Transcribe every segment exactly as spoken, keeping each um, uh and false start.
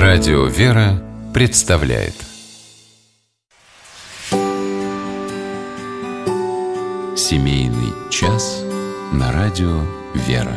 Радио «Вера» представляет Семейный час на радио «Вера».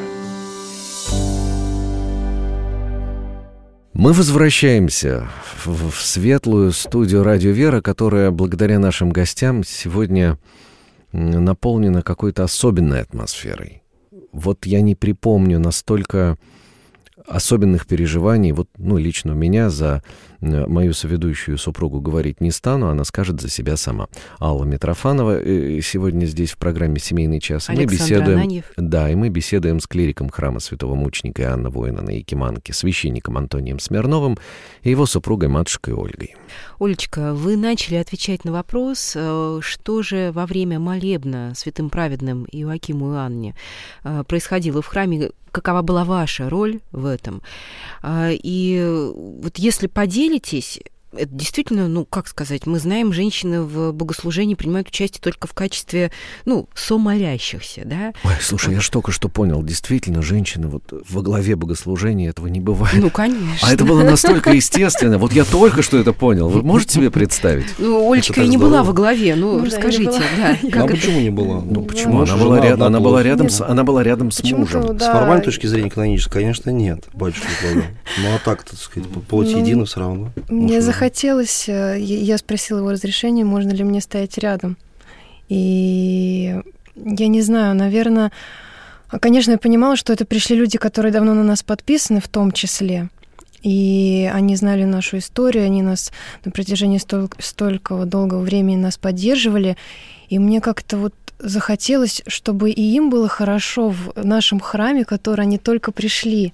Мы возвращаемся в, в светлую студию «Радио Вера», которая, благодаря нашим гостям, сегодня наполнена какой-то особенной атмосферой. Вот я не припомню настолько особенных переживаний, вот, ну, лично у меня, за мою соведущую супругу говорить не стану, она скажет за себя сама. Алла Митрофанова сегодня здесь в программе «Семейный час». Александр мы беседуем, Ананьев. Да, и мы беседуем с клириком храма Святого Мученика Иоанна Воина на Якиманке, священником Антонием Смирновым и его супругой, матушкой Ольгой. Олечка, вы начали отвечать на вопрос, что же во время молебна святым праведным Иоакиму и Анне происходило в храме, какова была ваша роль в этом. И вот если поделитесь, это действительно, ну, как сказать, мы знаем, женщины в богослужении принимают участие только в качестве, ну, сомолящихся, да? Ой, слушай, я ж только что понял, действительно, женщины вот во главе богослужения, этого не бывает. Ну, конечно. А это было настолько естественно. Вот я только что это понял. Вы можете себе представить? Ну, Олечка и не была во главе, ну, расскажите, да. А почему не была? Ну, почему? Она была рядом, она была рядом, с, она была рядом с мужем. С формальной точки зрения канонической, конечно, нет, батюшка главы. Ну, а так, так сказать, плоть едина все равно. Мне захотелось, я спросила его разрешения, можно ли мне стоять рядом. И я не знаю, наверное, конечно, я понимала, что это пришли люди, которые давно на нас подписаны, в том числе. И они знали нашу историю, они нас на протяжении столь, столького долгого времени нас поддерживали. И мне как-то вот захотелось, чтобы и им было хорошо в нашем храме, в который они только пришли.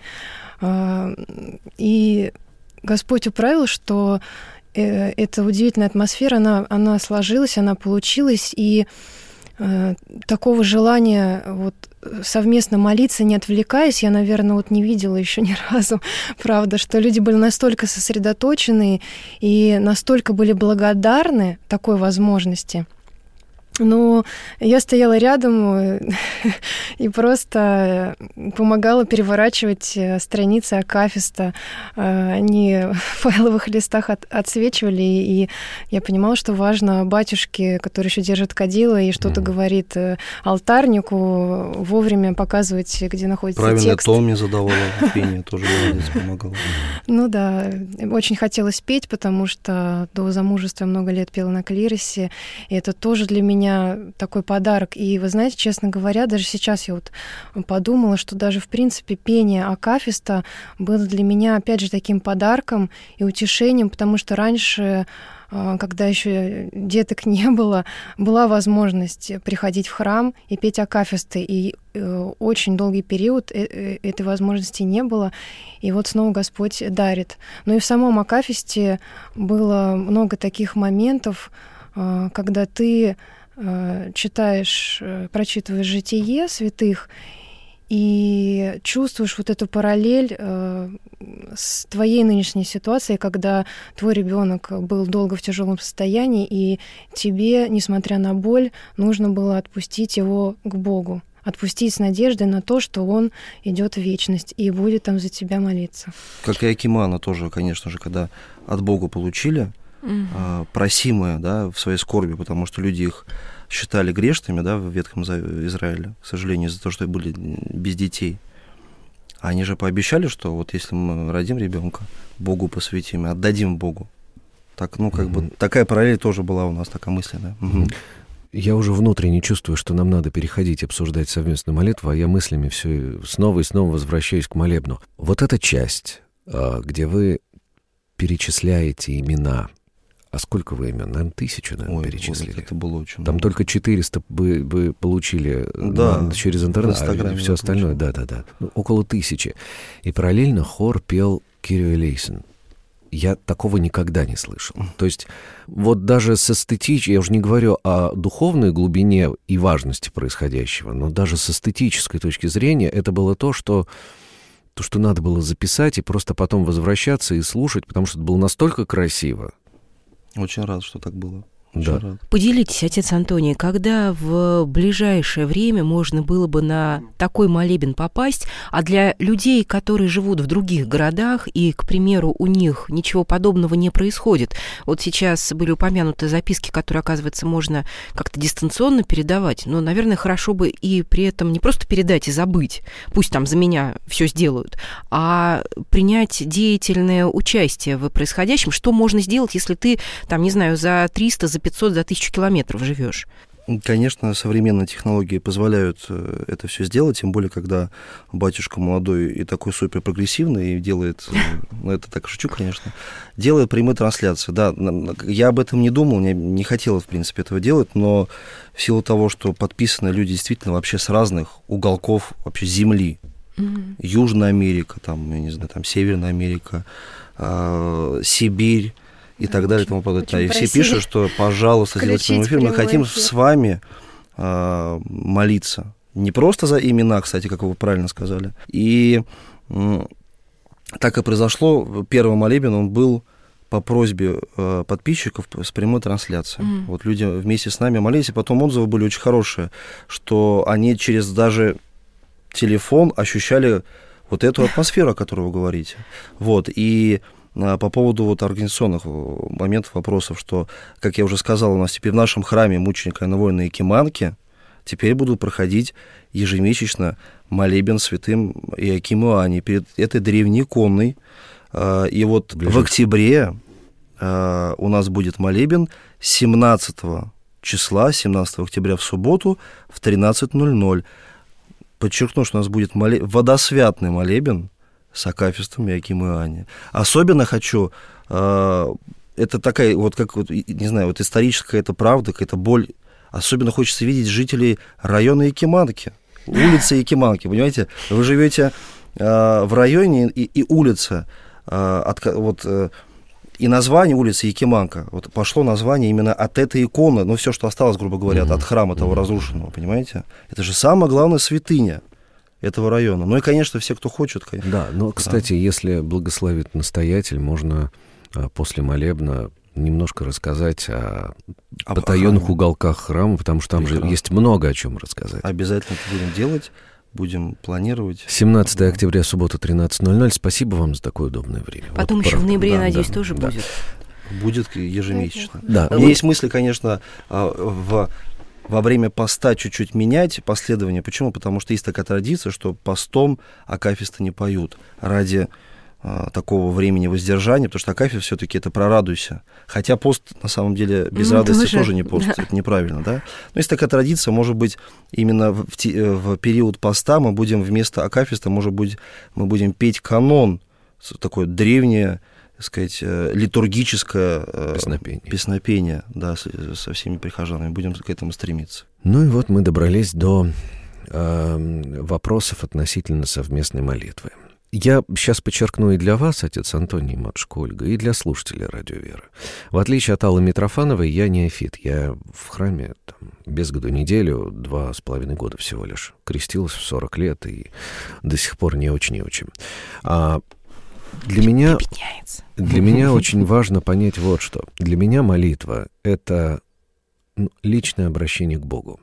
И Господь управил, что эта удивительная атмосфера, она, она сложилась, она получилась, и э, такого желания вот совместно молиться, не отвлекаясь, я, наверное, вот не видела еще ни разу, правда, что люди были настолько сосредоточены и настолько были благодарны такой возможности. Но я стояла рядом и просто помогала переворачивать страницы акафиста. Они в файловых листах от, отсвечивали, и я понимала, что важно батюшке, который еще держит кадило и что-то mm. говорит алтарнику, вовремя показывать, где находится Правильно, текст. Правильно, Томи задавала пение, тоже молодец, помогала. Ну да, очень хотелось петь, потому что до замужества много лет пела на клиросе, и это тоже для меня такой подарок. И вы знаете, честно говоря, даже сейчас я вот подумала, что даже в принципе пение акафиста было для меня опять же таким подарком и утешением, потому что раньше, когда еще деток не было, была возможность приходить в храм и петь акафисты, и очень долгий период этой возможности не было, и вот снова Господь дарит. Но и в самом акафисте было много таких моментов, когда ты читаешь, прочитываешь житие святых и чувствуешь вот эту параллель с твоей нынешней ситуацией, когда твой ребенок был долго в тяжелом состоянии, и тебе, несмотря на боль, нужно было отпустить его к Богу, отпустить с надеждой на то, что он идет в вечность и будет там за тебя молиться. Как и Акимана тоже, конечно же, когда от Бога получили, Uh-huh. просимое, да, в своей скорби, потому что люди их считали грешными, да, в Ветхом Израиле, к сожалению, из-за того, что были без детей. Они же пообещали, что вот если мы родим ребенка, Богу посвятим и отдадим Богу. Так, ну, как uh-huh. бы такая параллель тоже была у нас, такая мысль, да. Uh-huh. Я уже внутренне чувствую, что нам надо переходить, обсуждать совместную молитву, а я мыслями все снова и снова возвращаюсь к молебну. Вот эта часть, где вы перечисляете имена. А сколько вы имен? Наверное, тысячу, наверное, Ой, перечислили. Вот это было очень Там много. только четыреста бы, бы получили да, на, через интернет, а все остальное, да-да-да, ну, около тысячи. И параллельно хор пел «Kyrie eleison». Я такого никогда не слышал. То есть вот даже с эстетической, я уже не говорю о духовной глубине и важности происходящего, но даже с эстетической точки зрения это было то, что то, что надо было записать и просто потом возвращаться и слушать, потому что это было настолько красиво. Очень рад, что так было. Да. рад. Поделитесь, отец Антоний, когда в ближайшее время можно было бы на такой молебен попасть, а для людей, которые живут в других городах, и, к примеру, у них ничего подобного не происходит. Вот сейчас были упомянуты записки, которые, оказывается, можно как-то дистанционно передавать, но, наверное, хорошо бы и при этом не просто передать и забыть, пусть там за меня все сделают, а принять деятельное участие в происходящем. Что можно сделать, если ты, там, не знаю, за триста, за пятьсот, за тысячу километров живешь? Конечно, современные технологии позволяют это все сделать, тем более, когда батюшка молодой и такой суперпрогрессивный, и делает, ну, это так шучу, конечно, делает прямые трансляции. Да, я об этом не думал, не, не хотел, в принципе, этого делать, но в силу того, что подписаны люди действительно вообще с разных уголков вообще Земли, mm-hmm. Южная Америка, там, я не знаю, там, Северная Америка, э, Сибирь, и так далее, и тому подобное. И все пишут, что, пожалуйста, сделайте прямой эфир. Мы хотим эфир. с вами э, молиться. Не просто за имена, кстати, как вы правильно сказали. И э, так и произошло. Первый молебен, он был по просьбе э, подписчиков с прямой трансляцией. Mm. Вот люди вместе с нами молились, и потом отзывы были очень хорошие, что они через даже телефон ощущали вот эту атмосферу, о которой вы говорите. Вот, и по поводу вот организационных моментов, вопросов, что, как я уже сказал, у нас теперь в нашем храме мученика Воина Якиманки теперь будут проходить ежемесячно молебен святым Иоакиму и Анне перед этой древней иконой. И вот Ближе. в октябре у нас будет молебен семнадцатого числа, семнадцатого октября в субботу в тринадцать ноль ноль. Подчеркну, что у нас будет молебен, водосвятный молебен с акафистом Иоакиму и Анне. Особенно хочу, э, это такая, вот как, вот, не знаю, вот историческая это правда, какая-то боль. Особенно хочется видеть жителей района Якиманки, улицы Якиманки, понимаете? Вы живете э, в районе, и, и улица, э, от, вот, э, и название улицы Якиманка, вот пошло название именно от этой иконы, ну, все, что осталось, грубо говоря, mm-hmm. от храма того разрушенного, понимаете? Это же самая главная святыня этого района. Ну и, конечно, все, кто хочет. Конечно. Да, но, кстати, да. если благословит настоятель, можно а, после молебна немножко рассказать о Об потаенных охране. уголках храма, потому что там Прекрасно. же есть много о чем рассказать. Обязательно это будем делать, будем планировать. семнадцатого октября, суббота, тринадцать ноль ноль. Спасибо вам за такое удобное время. Потом вот еще правда. в ноябре, да, надеюсь, да, тоже да. будет. Будет ежемесячно. Да. У меня есть мысли, конечно, в... во время поста чуть-чуть менять последование. Почему? Потому что есть такая традиция, что постом акафисты не поют ради а, такого времени воздержания, потому что акафист все-таки это про радуйся. Хотя пост, на самом деле, без ну, радости тоже, тоже не пост, да. это неправильно, да? Но есть такая традиция, может быть, именно в, в, в период поста мы будем вместо акафиста, может быть, мы будем петь канон, такое древнее, так сказать, литургическое песнопение, песнопение да, со всеми прихожанами. Будем к этому стремиться. Ну и вот мы добрались до э, вопросов относительно совместной молитвы. Я сейчас подчеркну и для вас, отец Антоний и матушка Ольга, и для слушателей Радио Вера. В отличие от Аллы Митрофановой, я неофит. Я в храме там, без году неделю, два с половиной года всего лишь. Крестилась в сорок лет и до сих пор не очень и очень. А Для меня, для меня очень важно понять вот что. Для меня молитва — это личное обращение к Богу.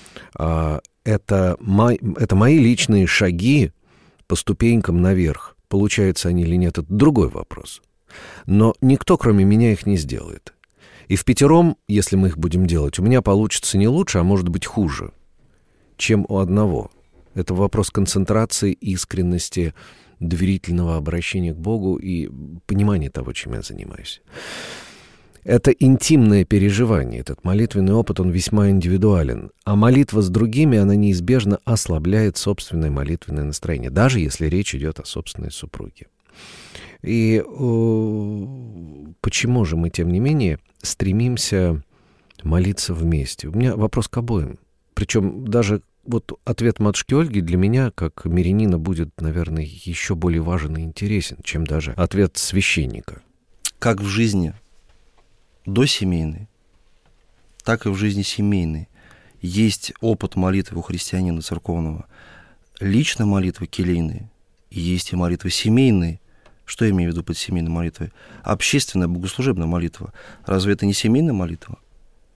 Это, мои, это мои личные шаги по ступенькам наверх. Получаются они или нет, это другой вопрос. Но никто, кроме меня, их не сделает. И впятером, если мы их будем делать, у меня получится не лучше, а может быть хуже, чем у одного. Это вопрос концентрации, искренности, доверительного обращения к Богу и понимания того, чем я занимаюсь. Это интимное переживание, этот молитвенный опыт, он весьма индивидуален. А молитва с другими, она неизбежно ослабляет собственное молитвенное настроение, даже если речь идет о собственной супруге. И э, почему же мы, тем не менее, стремимся молиться вместе? У меня вопрос к обоим. Причем даже вот ответ матушки Ольги для меня, как мирянина, будет, наверное, еще более важен и интересен, чем даже ответ священника. Как в жизни досемейной, так и в жизни семейной есть опыт молитвы у христианина церковного. Личной молитвы келейной, и есть и молитвы семейные. Что я имею в виду под семейной молитвой? Общественная богослужебная молитва. Разве это не семейная молитва?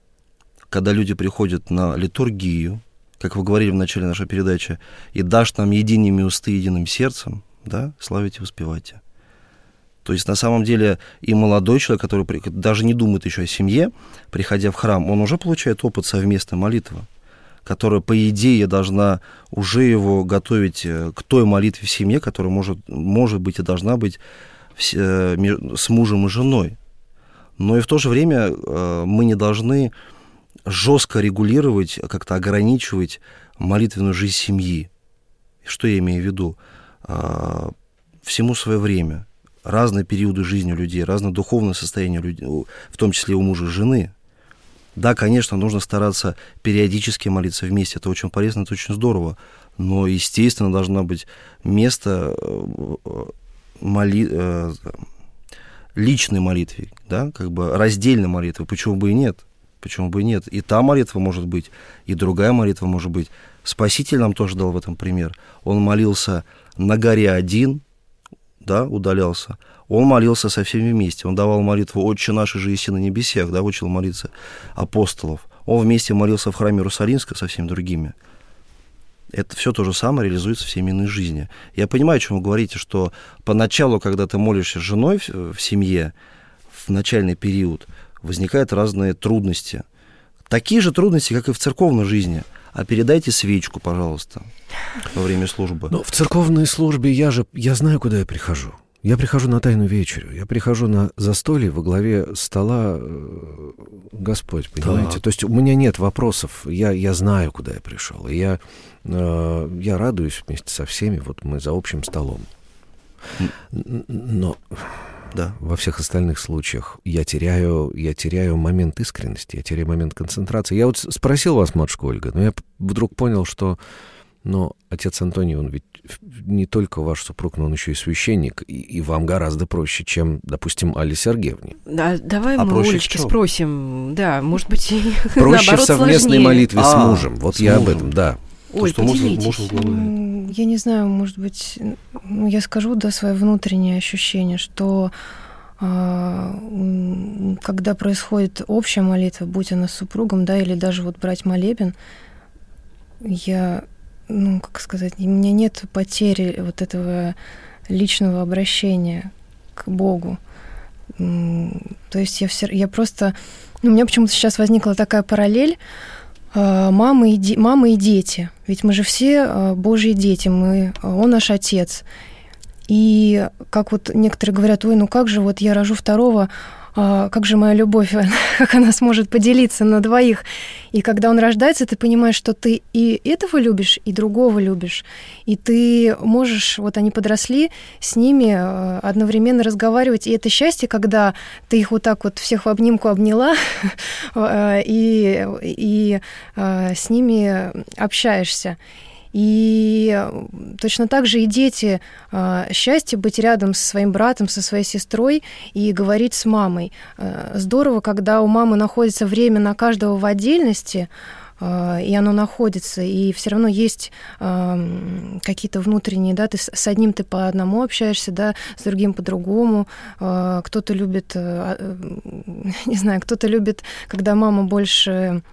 когда люди приходят на литургию, как вы говорили в начале нашей передачи, «И дашь нам единими усты, единым сердцем», да, славите, воспевайте. То есть, на самом деле, и молодой человек, который даже не думает еще о семье, приходя в храм, он уже получает опыт совместной молитвы, которая, по идее, должна уже его готовить к той молитве в семье, которая может, может быть и должна быть с мужем и женой. Но и в то же время мы не должны жестко регулировать, как-то ограничивать молитвенную жизнь семьи. Что я имею в виду? Всему свое время. Разные периоды жизни у людей, разное духовное состояние людей, в том числе у мужа и жены. Да, конечно, нужно стараться периодически молиться вместе, это очень полезно, это очень здорово, но, естественно, должно быть место моли... личной молитве, да, как бы раздельной молитвы, почему бы и нет, почему бы и нет. И та молитва может быть, и другая молитва может быть. Спаситель нам тоже дал в этом пример. Он молился на горе один, да, удалялся. Он молился со всеми вместе. Он давал молитву «Отче наш, же еси на небесах», да, учил молиться апостолов. Он вместе молился в храме Иерусалимском со всеми другими. Это все то же самое реализуется в семейной жизни. Я понимаю, о чем вы говорите, что поначалу, когда ты молишься с женой в, в семье, в начальный период, возникают разные трудности. Такие же трудности, как и в церковной жизни. А передайте свечку, пожалуйста, во время службы. Но в церковной службе я же, я знаю, куда я прихожу. Я прихожу на Тайную вечерю, я прихожу на застолье во главе стола Господь, понимаете? Да. То есть у меня нет вопросов, я, я знаю, куда я пришел, и я, э, я радуюсь вместе со всеми, вот мы за общим столом. Но да. Во всех остальных случаях я теряю, я теряю момент искренности, я теряю момент концентрации. Я вот спросил вас, матушка Ольга, но я вдруг понял, что но отец Антоний, он ведь не только ваш супруг, но он еще и священник, и, и вам гораздо проще, чем, допустим, Алле Сергеевне. Да, давай а мы Олечке спросим. Да, может быть, проще в совместной сложнее. молитве а, с мужем. Вот с я мужем. об этом, да. Ой, То, поделитесь. Муж, я не знаю, может быть, ну, я скажу, да, свое внутреннее ощущение, что э, когда происходит общая молитва, будь она с супругом, да, или даже вот брать молебен, я... ну, как сказать, у меня нет потери вот этого личного обращения к Богу. То есть я, все, я просто... У меня почему-то сейчас возникла такая параллель мамы и, де, мамы и дети. Ведь мы же все Божьи дети, мы, Он наш Отец. И как вот некоторые говорят, ой, ну как же вот я рожу второго, а как же моя любовь, как она сможет поделиться на двоих. И когда он рождается, ты понимаешь, что ты и этого любишь, и другого любишь. И ты можешь, вот они подросли, с ними одновременно разговаривать. И это счастье, когда ты их вот так вот всех в обнимку обняла и, и с ними общаешься. И точно так же и дети, счастье быть рядом со своим братом, со своей сестрой и говорить с мамой. Здорово, когда у мамы находится время на каждого в отдельности, и оно находится, и все равно есть какие-то внутренние, да, ты с одним ты по одному общаешься, да, с другим по-другому. Кто-то любит, не знаю, кто-то любит, когда мама больше...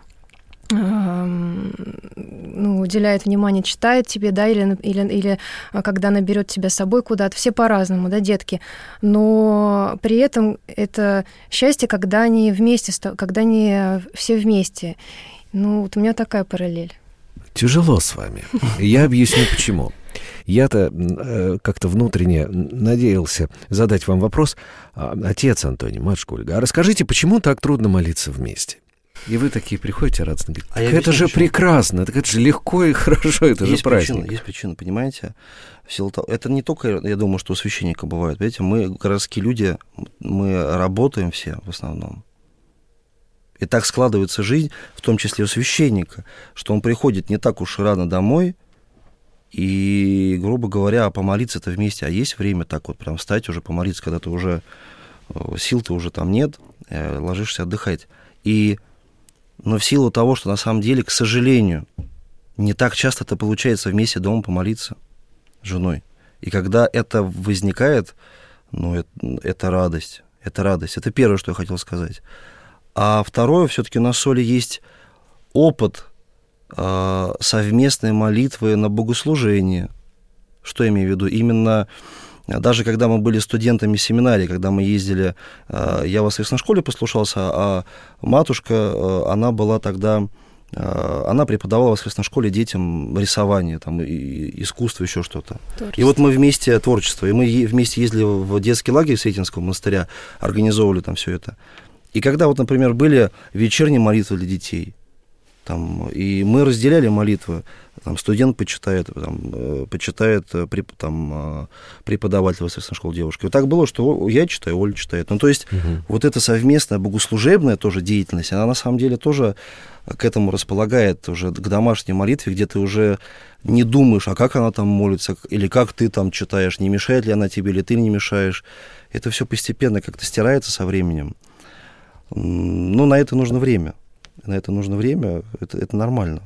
ну, уделяет внимание, читает тебе, да, или, или, или когда она берет тебя с собой куда-то, все по-разному, да, детки, но при этом это счастье, когда они вместе, когда они все вместе. Ну, вот у меня такая параллель. Тяжело с вами. Я объясню, почему. Я-то э, как-то внутренне надеялся задать вам вопрос. Отец Антоний, матушка Ольга, а расскажите, почему так трудно молиться вместе? И вы такие приходите радостно, говорите, а это же почему? Прекрасно, так это же легко и хорошо, это есть же праздник. Причина, есть причина, понимаете? В силу того, это не только, я думаю, что у священника бывает. Понимаете, мы, городские люди, мы работаем все в основном. И так складывается жизнь, в том числе у священника, что он приходит не так уж рано домой, и, грубо говоря, помолиться-то вместе. А есть время так вот прям встать уже, помолиться, когда ты уже, сил-то уже там нет, ложишься отдыхать. И но в силу того, что на самом деле, к сожалению, не так часто это получается вместе дома помолиться с женой. И когда это возникает, ну, это, это радость, это радость. Это первое, что я хотел сказать. А второе, все-таки у нас с Олей есть опыт э, совместной молитвы на богослужении. Что я имею в виду? Именно даже когда мы были студентами семинарии, когда мы ездили, э, я в воскресной школе послушался, а матушка, э, она была тогда... Она преподавала в воскресной школе детям рисование, там, и искусство, еще что-то. Творчество. И вот мы вместе, творчество, и мы вместе ездили в детский лагерь Сретенского монастыря, организовывали там все это. И когда вот, например, были вечерние молитвы для детей, там, и мы разделяли молитвы, там, студент почитает, там, почитает там, преподаватель воскресной школы девушка. И так было, что я читаю, Оля читает. Ну, то есть угу. вот эта совместная богослужебная тоже деятельность, она на самом деле тоже к этому располагает, уже к домашней молитве, где ты уже не думаешь, а как она там молится, или как ты там читаешь, не мешает ли она тебе, или ты не мешаешь. Это все постепенно как-то стирается со временем. Но на это нужно время. На это нужно время, это, это нормально.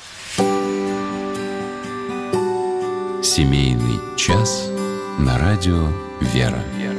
Семейный час на радио «Вера».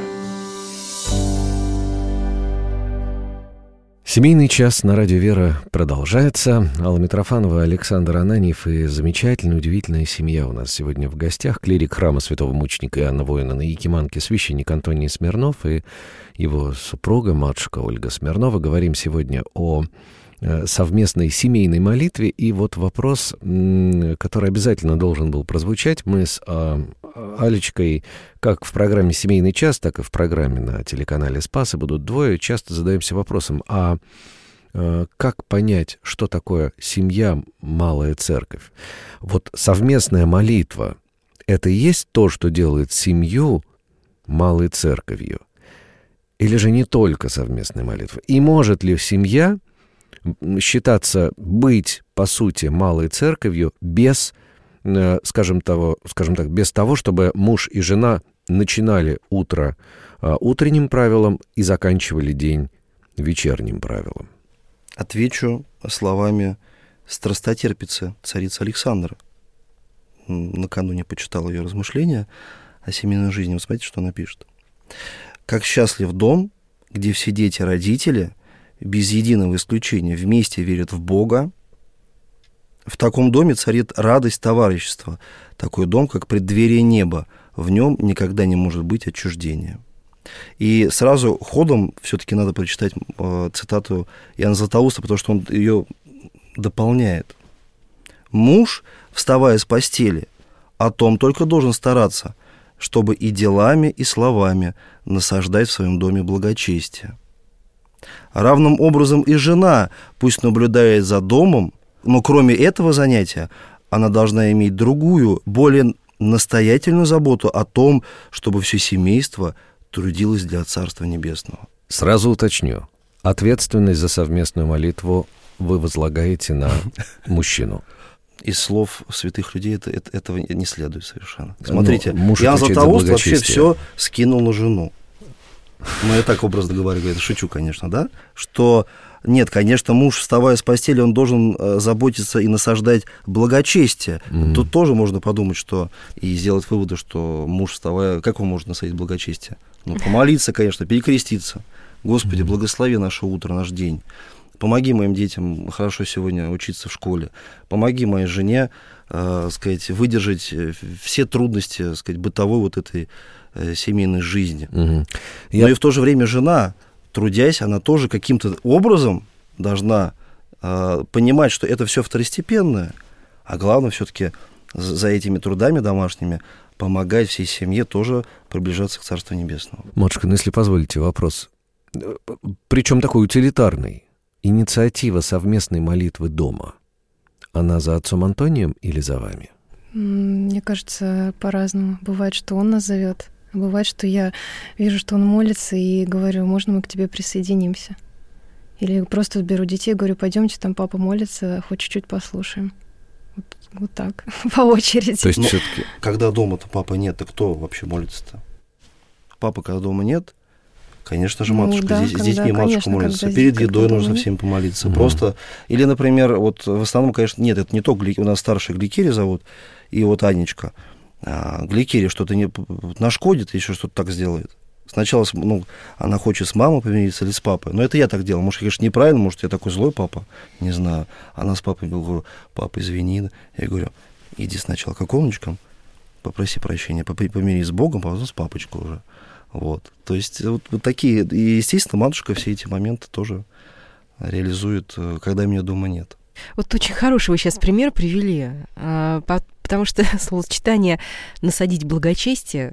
Семейный час на радио «Вера» продолжается. Алла Митрофанова, Александр Ананьев и замечательная, удивительная семья у нас сегодня в гостях. Клирик храма Святого Мученика Иоанна Воина на Якиманке, священник Антоний Смирнов и его супруга, матушка Ольга Смирнова. Говорим сегодня о совместной семейной молитве. И вот вопрос, который обязательно должен был прозвучать. Мы с Алечкой, как в программе «Семейный час», так и в программе на телеканале «Спас», и будут двое, часто задаемся вопросом, а как понять, что такое семья, малая церковь? Вот совместная молитва — это и есть то, что делает семью малой церковью? Или же не только совместная молитва? И может ли семья считаться быть, по сути, малой церковью без, скажем, того, скажем так, без того, чтобы муж и жена начинали утро утренним правилом и заканчивали день вечерним правилом? Отвечу словами страстотерпицы царицы Александры. Накануне почитал ее размышления о семейной жизни. Вы смотрите, что она пишет. «Как счастлив дом, где все дети-родители без единого исключения вместе верят в Бога. В таком доме царит радость товарищества. Такой дом, как преддверие неба. В нем никогда не может быть отчуждения». И сразу ходом все-таки надо прочитать э, цитату Иоанна Златоуста, потому что он ее дополняет. «Муж, вставая с постели, о том только должен стараться, чтобы и делами, и словами насаждать в своем доме благочестие. Равным образом и жена пусть наблюдает за домом, но кроме этого занятия она должна иметь другую, более настоятельную заботу о том, чтобы все семейство трудилось для Царства Небесного». Сразу уточню. Ответственность за совместную молитву вы возлагаете на мужчину. Из слов святых людей это, это, этого не следует совершенно. Смотрите, Иоанн Златоуст вообще все скинул на жену. Ну, я так образно говорю, говорю, шучу, конечно, да? Что нет, конечно, муж, вставая с постели, он должен заботиться и насаждать благочестие. Mm-hmm. Тут тоже можно подумать, что и сделать выводы, что муж, вставая, как он может насадить благочестие? Ну, помолиться, конечно, перекреститься. Господи, mm-hmm. благослови наше утро, наш день. Помоги моим детям хорошо сегодня учиться в школе. Помоги моей жене, э, сказать, выдержать все трудности, сказать, бытовой вот этой э, семейной жизни. Угу. Я... Но и в то же время жена, трудясь, она тоже каким-то образом должна э, понимать, что это все второстепенное, а главное все-таки за этими трудами домашними помогать всей семье тоже приближаться к Царству Небесному. Матушка, ну если позволите вопрос, причем такой утилитарный. Инициатива совместной молитвы дома, она за отцом Антонием или за вами? Мне кажется, по-разному. Бывает, что он нас зовет, а бывает, что я вижу, что он молится, и говорю, можно мы к тебе присоединимся? Или просто беру детей, говорю, пойдемте, там папа молится, хоть чуть-чуть послушаем. Вот, вот так, по очереди. То есть ну, все-таки... Когда дома-то папы нет, то кто вообще молится-то? Папа, когда дома нет, конечно же, матушка, ну, да, здесь, когда, с детьми матушка конечно, молится. Перед едой нужно дома. Всем помолиться. Mm-hmm. Просто, или, например, вот в основном, конечно, нет, это не то, у нас старшая Гликерия зовут, и вот Анечка. А, Гликерия что-то не нашкодит, еще что-то так сделает. Сначала, ну, она хочет с мамой помириться или с папой. Но это я так делал. Может, конечно, неправильно, может, я такой злой папа, не знаю. Она с папой, я говорю, папа, извини. Я говорю, иди сначала к околничкам, попроси прощения, помирись с Богом, а потом с папочкой уже. Вот. То есть вот, вот такие. И, естественно, матушка все эти моменты тоже реализует, когда меня дома нет. Вот очень хороший вы сейчас пример привели, потому что словосочетание «насадить благочестие»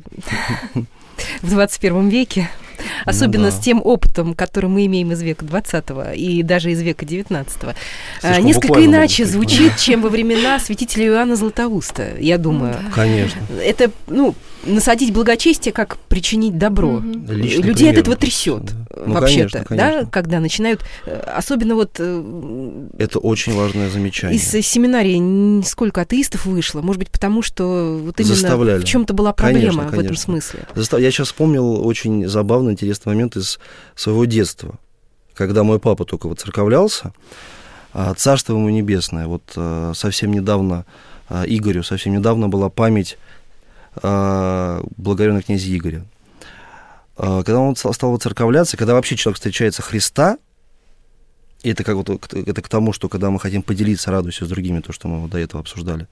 в двадцать первом веке, особенно ну, да. с тем опытом, который мы имеем из века двадцатого и даже из века девятнадцатого, слишком несколько иначе звучит, чем во времена святителя Иоанна Златоуста, я думаю. Конечно. Это, ну, насадить благочестие, как причинить добро. Угу. Людей пример, от этого трясет, да. ну, вообще-то, конечно, конечно. Да, когда начинают, особенно вот... Это очень важное замечание. Из семинарии сколько атеистов вышло, может быть, потому что вот именно заставляли. В чем-то была проблема конечно, в этом смысле. Застав... Я сейчас вспомнил очень забавный, интересный момент из своего детства, когда мой папа только воцерковлялся, царство ему небесное, вот совсем недавно Игорю, совсем недавно была память благоверного князя Игоря. Когда он стал воцерковляться, когда вообще человек встречается Христа, и это, как вот, это к тому, что когда мы хотим поделиться радостью с другими, то, что мы вот до этого обсуждали,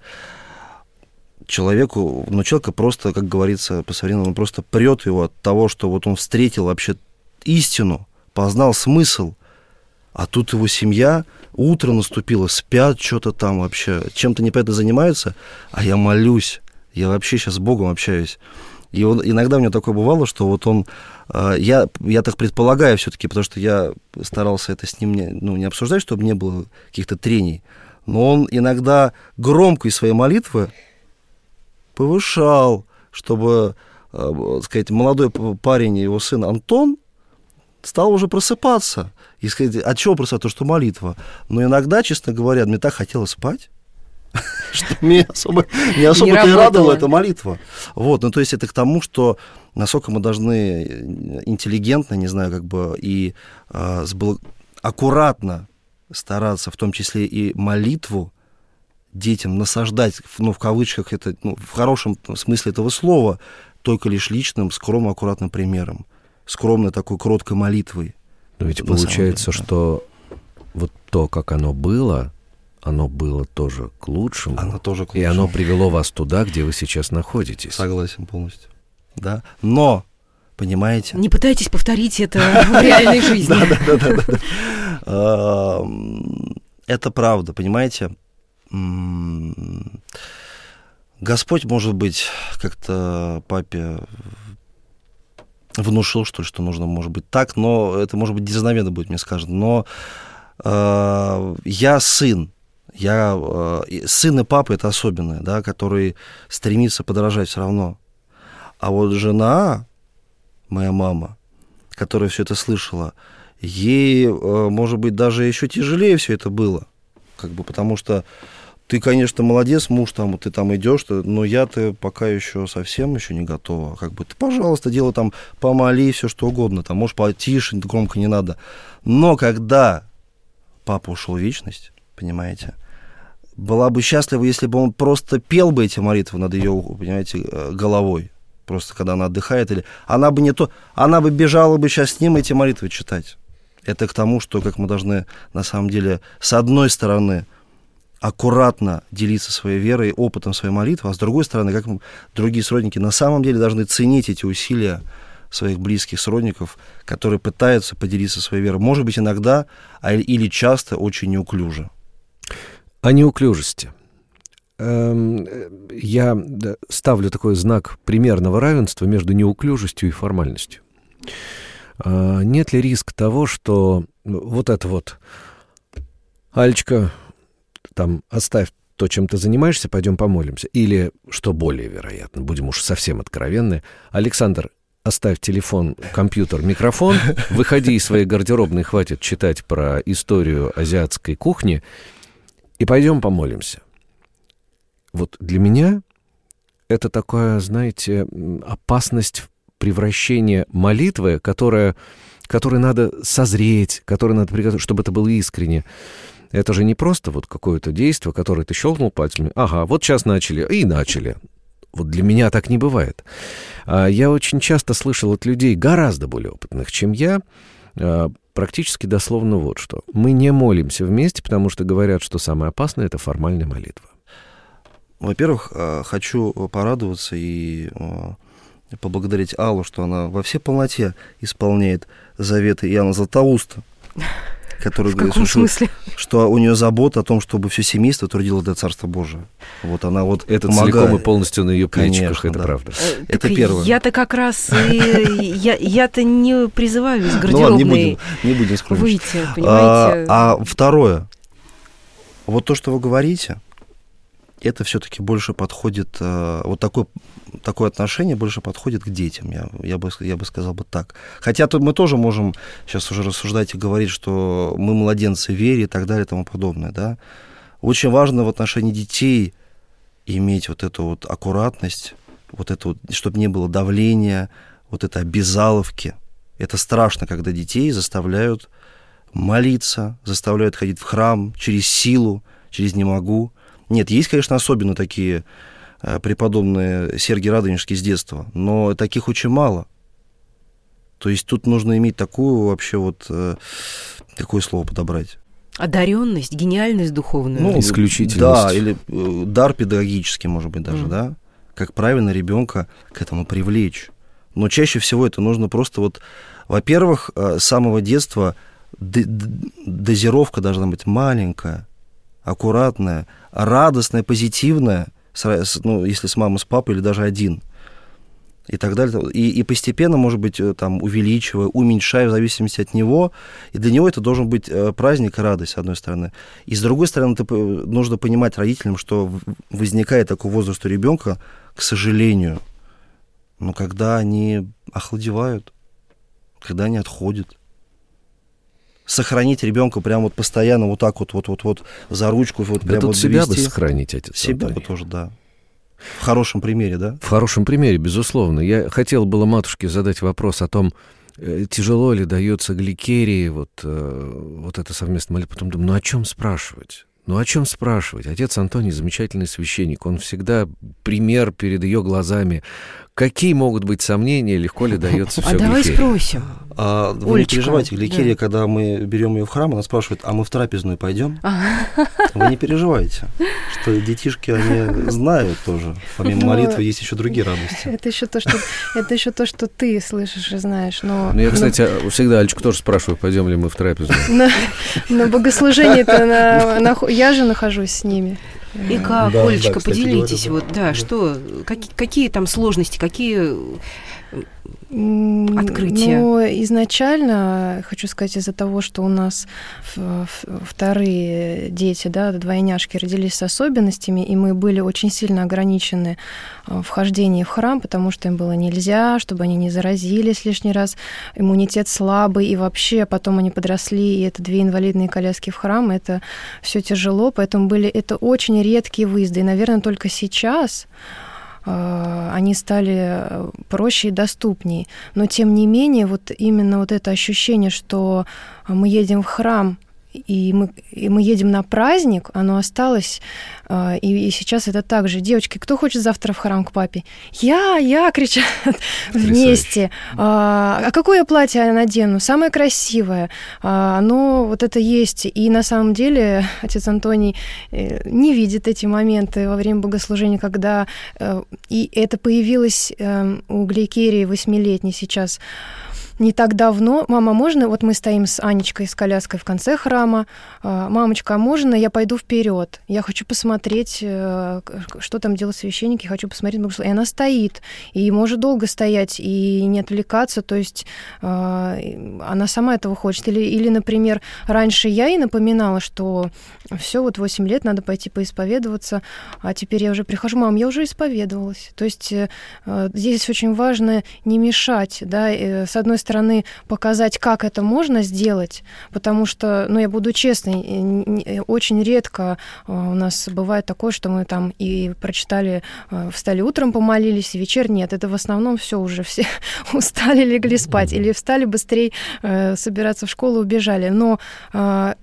человеку, ну, человека просто, как говорится по-современному, он просто прет его от того, что вот он встретил вообще истину, познал смысл, а тут его семья, утро наступило, спят что-то там вообще, чем-то непонятно занимаются, а я молюсь, я вообще сейчас с Богом общаюсь. И он, иногда у меня такое бывало, что вот он, я, я так предполагаю все-таки, потому что я старался это с ним не, ну, не обсуждать, чтобы не было каких-то трений, но он иногда громко из своей молитвы повышал, чтобы, так сказать, молодой парень, его сын Антон, стал уже просыпаться. И сказать, от чего просыпаться? То, что молитва. Но иногда, честно говоря, мне так хотелось спать, что меня особо, не особо-то и радовала эта молитва. Вот, ну, то есть это к тому, что насколько мы должны интеллигентно, не знаю, как бы, и а, сбл... аккуратно стараться, в том числе и молитву, детям насаждать, ну, в кавычках, это, ну, в хорошем смысле этого слова, только лишь личным, скромным, аккуратным примером, скромной такой кроткой молитвой. Но ведь получается, деле, да. что вот то, как оно было, оно было тоже к лучшему. Оно тоже к лучшему. И оно привело вас туда, где вы сейчас находитесь. Согласен полностью. Да. Но, понимаете... Не пытайтесь повторить это в реальной жизни. Да-да-да. Это правда, понимаете? Господь, может быть, как-то папе внушил, что ли, что нужно, может быть, так, но это, может быть, дерзновенно будет, мне скажут. Но э, я сын, я э, сын и папа — это особенное, да, который стремится подражать все равно. А вот жена, моя мама, которая все это слышала, ей, э, может быть, даже еще тяжелее все это было, как бы, потому что ты, конечно, молодец, муж, там, ты там идешь, но я-то пока еще совсем еще не готова. Как бы ты, пожалуйста, делай там, помоли, все что угодно, там, может, потише, громко не надо. Но когда папа ушел в вечность, понимаете, была бы счастлива, если бы он просто пел бы эти молитвы над ее, понимаете, головой. Просто когда она отдыхает, или она бы не то, она бы бежала бы сейчас с ним эти молитвы читать. Это к тому, что как мы должны, на самом деле, с одной стороны, аккуратно делиться своей верой, опытом своей молитвы, а с другой стороны, как другие сродники на самом деле должны ценить эти усилия своих близких сродников, которые пытаются поделиться своей верой. Может быть, иногда а или часто очень неуклюже. О неуклюжести. Я ставлю такой знак примерного равенства между неуклюжестью и формальностью. Нет ли риска того, что вот это вот «Алечка, там, оставь то, чем ты занимаешься, пойдем помолимся». Или, что более вероятно, будем уж совсем откровенны, «Александр, оставь телефон, компьютер, микрофон, выходи из своей гардеробной, хватит читать про историю азиатской кухни, и пойдем помолимся». Вот для меня это такая, знаете, опасность превращения молитвы, которая, которой надо созреть, которой надо приготовить, чтобы это было искренне. Это же не просто вот какое-то действие, которое ты щелкнул пальцами. Ага, вот сейчас начали, и начали. Вот для меня так не бывает. Я очень часто слышал от людей гораздо более опытных, чем я, практически дословно вот что. Мы не молимся вместе, потому что говорят, что самое опасное — это формальная молитва. Во-первых, хочу порадоваться и поблагодарить Аллу, что она во всей полноте исполняет заветы Иоанна Златоуста, который в говорит, каком что, смысле? что у нее забота о том, чтобы все семейство трудило для Царства Божия. Вот она вот это помогает. Целиком и полностью на ее плечиках, Конечно, это да. правда. Это Так первое. Я-то как раз и, я, я-то не призываю из Ну ладно, гардеробной не будем, не будем скромничать. выйти, понимаете? А, а второе, вот то, что вы говорите, это все-таки больше подходит, вот такое, такое отношение больше подходит к детям, я, я, бы, я бы сказал бы так. Хотя тут мы тоже можем сейчас уже рассуждать и говорить, что мы младенцы в вере и так далее и тому подобное, да. Очень важно в отношении детей иметь вот эту вот аккуратность, вот это вот, чтобы не было давления, вот это обязаловки. Это страшно, когда детей заставляют молиться, заставляют ходить в храм через силу, через «не могу». Нет, есть, конечно, особенно такие э, преподобные Сергий Радонежский с детства, но таких очень мало. То есть тут нужно иметь такую вообще вот, э, какое слово подобрать? Одаренность, гениальность духовную. Ну, исключительность. Да, или э, дар педагогический, может быть, даже, mm. да? Как правильно ребенка к этому привлечь. Но чаще всего это нужно просто вот, во-первых, э, с самого детства д- д- дозировка должна быть маленькая, аккуратная, радостная, позитивная, ну, если с мамой, с папой, или даже один, и так далее. И, и постепенно, может быть, там, увеличивая, уменьшая, в зависимости от него. И для него это должен быть праздник и радость, с одной стороны. И с другой стороны, ты, нужно понимать родителям, что возникает такой возраст у ребенка, к сожалению, но когда они охладевают, когда они отходят. Сохранить ребенка прям вот постоянно вот так вот, вот, вот, вот за ручку, вот да прям тут вот себя довести. бы сохранить, отец Себя Антоний. бы тоже, да. В хорошем примере, да? В хорошем примере, безусловно. Я хотел было матушке задать вопрос о том, тяжело ли дается гликерии вот, вот это совместное молитва. Потом думаю, ну о чем спрашивать? Ну о чем спрашивать? Отец Антоний замечательный священник, он всегда пример перед ее глазами. Какие могут быть сомнения, легко ли дается все А давай гликерия? спросим. А, вы Олечка, не переживайте, гликерия, да. когда мы берем ее в храм, она спрашивает, а мы в трапезную пойдем? Вы не переживайте, что детишки, они знают тоже. Помимо молитвы есть еще другие радости. Это еще то, что это еще то, что ты слышишь и знаешь. Но, Ну, я, кстати, всегда Альчику тоже спрашиваю, пойдем ли мы в трапезу. на, на богослужении-то на, на, я же нахожусь с ними. И как, Да, Олечка, да, кстати поделитесь, говоря, вот, да. да, Да. что, какие, какие там сложности, какие открытия? Ну, изначально, хочу сказать, из-за того, что у нас вторые дети, да, двойняшки родились с особенностями, и мы были очень сильно ограничены в хождении в храм, потому что им было нельзя, чтобы они не заразились лишний раз, иммунитет слабый, и вообще потом они подросли, и это две инвалидные коляски в храм, это все тяжело, поэтому были это очень редкие выезды, и, наверное, только сейчас они стали проще и доступнее. Но, тем не менее, вот именно вот это ощущение, что мы едем в храм, и мы, и мы едем на праздник, оно осталось, и, и сейчас это так же. Девочки, кто хочет завтра в храм к папе? Я, я, кричат вместе. А, а какое платье я надену? Самое красивое. А, оно вот это есть. И на самом деле отец Антоний не видит эти моменты во время богослужения, когда... И это появилось у Гликерии восьмилетней сейчас. Не так давно. Мама, можно? Вот мы стоим с Анечкой, с коляской в конце храма. Мамочка, а можно я пойду вперед? Я хочу посмотреть, что там делают священники, хочу посмотреть. И она стоит, и может долго стоять, и не отвлекаться. То есть она сама этого хочет. Или, или например, раньше я ей напоминала, что все, вот восемь лет, надо пойти поисповедоваться, а теперь я уже прихожу, мам, я уже исповедовалась. То есть здесь очень важно не мешать, да, с одной стороны, стороны, показать, как это можно сделать, потому что, ну, я буду честной, очень редко у нас бывает такое, что мы там и прочитали, встали утром, помолились, и вечер нет. Это в основном все уже, все устали, легли спать, или встали быстрее собираться в школу, убежали. Но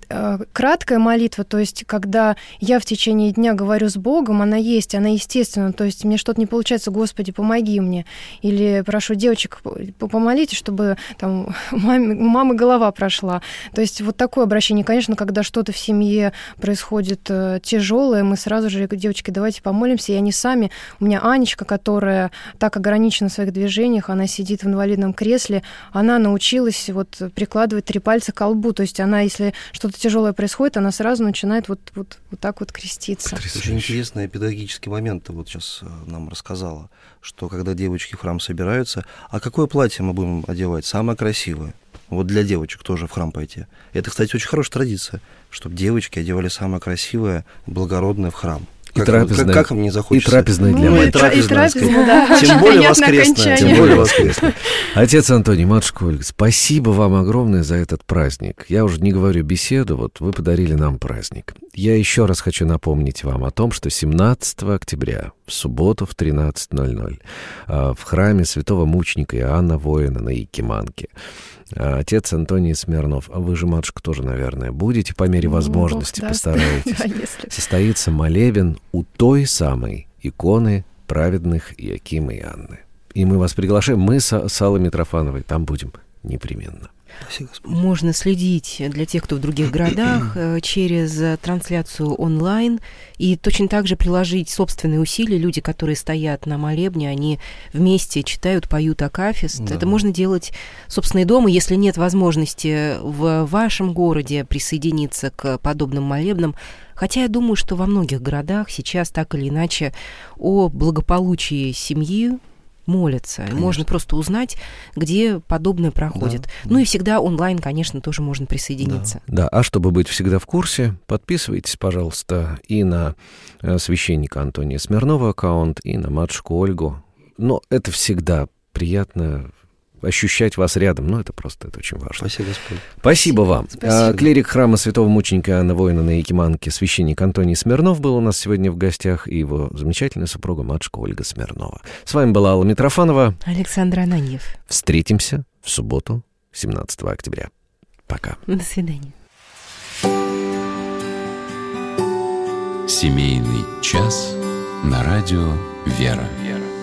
краткая молитва, то есть когда я в течение дня говорю с Богом, она есть, она естественна, то есть мне что-то не получается, Господи, помоги мне, или прошу девочек, помолитесь, чтобы там маме, у мамы голова прошла. То есть вот такое обращение. Конечно, когда что-то в семье происходит тяжелое, мы сразу же, девочки, давайте помолимся, и они сами. У меня Анечка, которая так ограничена в своих движениях, она сидит в инвалидном кресле, она научилась вот прикладывать три пальца к колбу, то есть она, если что-то тяжелое происходит, она сразу начинает вот, вот, вот так вот креститься. Очень интересный педагогический момент ты вот сейчас нам рассказала, что когда девочки в храм собираются, а какое платье мы будем одевать? Самое красивое. Вот для девочек тоже в храм пойти. Это, кстати, очень хорошая традиция, чтобы девочки одевали самое красивое, благородное в храм. И как, трапезное, как, как мне захочется. И трапезное для ну, мальчиков. И трапезное, трапезное, да. Тем более воскресное. Тем более воскресное. Отец Антоний, матушка Ольга, спасибо вам огромное за этот праздник. Я уже не говорю беседу, вот вы подарили нам праздник. Я еще раз хочу напомнить вам о том, что семнадцатого октября, в субботу в тринадцать ноль ноль, в храме святого мученика Иоанна Воина на Якиманке, отец Антоний Смирнов, а вы же, матушка, тоже, наверное, будете по мере возможности, Бог постараетесь. даст. Да, если... Состоится молебен у той самой иконы праведных Иоакима и Анны. И мы вас приглашаем, мы с, с Аллой Митрофановой там будем непременно. Можно следить для тех, кто в других городах, через трансляцию онлайн, и точно так же приложить собственные усилия. Люди, которые стоят на молебне, они вместе читают, поют акафист. Да. Это можно делать, собственно, и дома. Если нет возможности в вашем городе присоединиться к подобным молебнам, хотя я думаю, что во многих городах сейчас так или иначе о благополучии семьи молятся. Конечно. Можно просто узнать, где подобное проходит. Да, ну да. И всегда онлайн, конечно, тоже можно присоединиться. Да. да, а чтобы быть всегда в курсе, подписывайтесь, пожалуйста, и на священника Антония Смирнова аккаунт, и на матушку Ольгу. Но это всегда приятно ощущать вас рядом. Ну, это просто, это очень важно. Спасибо, Господь. Спасибо вам. Спасибо. Клирик храма святого мученика Иоанна Воина на Якиманке, священник Антоний Смирнов был у нас сегодня в гостях, и его замечательная супруга, матушка Ольга Смирнова. С вами была Алла Митрофанова. Александр Ананьев. Встретимся в субботу, семнадцатого октября. Пока. До свидания. Семейный час на радио «Вера».